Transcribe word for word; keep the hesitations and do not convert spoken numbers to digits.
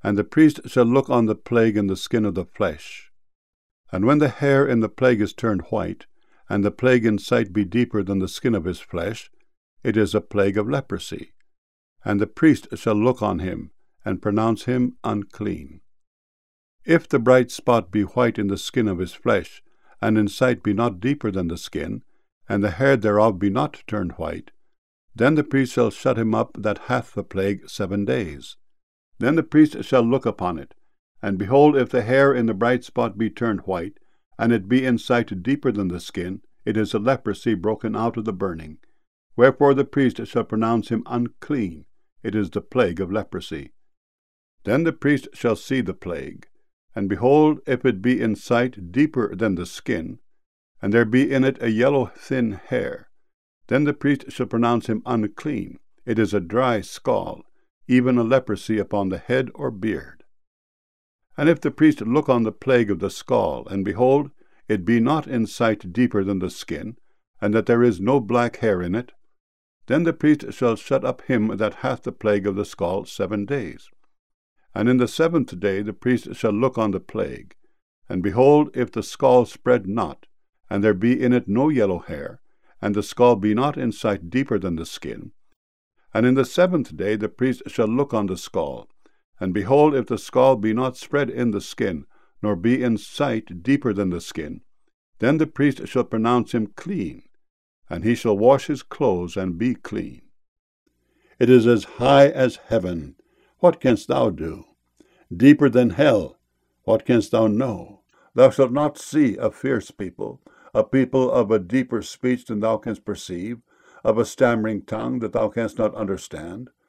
And the priest shall look on the plague in the skin of the flesh. And when the hair in the plague is turned white, and the plague in sight be deeper than the skin of his flesh, it is a plague of leprosy. And the priest shall look on him, and pronounce him unclean. If the bright spot be white in the skin of his flesh, and in sight be not deeper than the skin, and the hair thereof be not turned white, then the priest shall shut him up that hath the plague seven days. Then the priest shall look upon it, and behold, if the hair in the bright spot be turned white, and it be in sight deeper than the skin, it is a leprosy broken out of the burning. Wherefore the priest shall pronounce him unclean. It is the plague of leprosy. Then the priest shall see the plague, and behold, if it be in sight deeper than the skin, and there be in it a yellow thin hair, then the priest shall pronounce him unclean. It is a dry scald, even a leprosy upon the head or beard. And if the priest look on the plague of the scald, and behold, it be not in sight deeper than the skin, and that there is no black hair in it, then the priest shall shut up him that hath the plague of the scald seven days. And in the seventh day the priest shall look on the plague, and behold, if the scald spread not, and there be in it no yellow hair, and the scald be not in sight deeper than the skin, and in the seventh day the priest shall look on the scald, and behold, if the scald be not spread in the skin, nor be in sight deeper than the skin, then the priest shall pronounce him clean, and he shall wash his clothes and be clean. It is as high as heaven. What canst thou do? Deeper than hell. What canst thou know? Thou shalt not see a fierce people, a people of a deeper speech than thou canst perceive, of a stammering tongue that thou canst not understand.